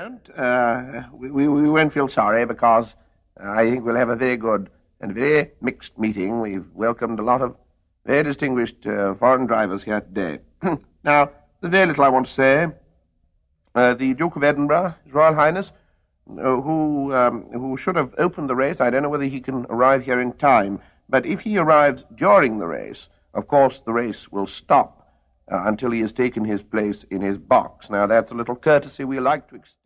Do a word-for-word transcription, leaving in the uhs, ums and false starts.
don't. Uh, we, we, we won't feel sorry because uh, I think we'll have a very good and very mixed meeting. We've welcomed a lot of very distinguished uh, foreign drivers here today. Now, there's very little I want to say. Uh, the Duke of Edinburgh, His Royal Highness, uh, who um, who should have opened the race, I don't know whether he can arrive here in time, but if he arrives during the race, of course the race will stop uh, until he has taken his place in his box. Now, that's a little courtesy we like to extend.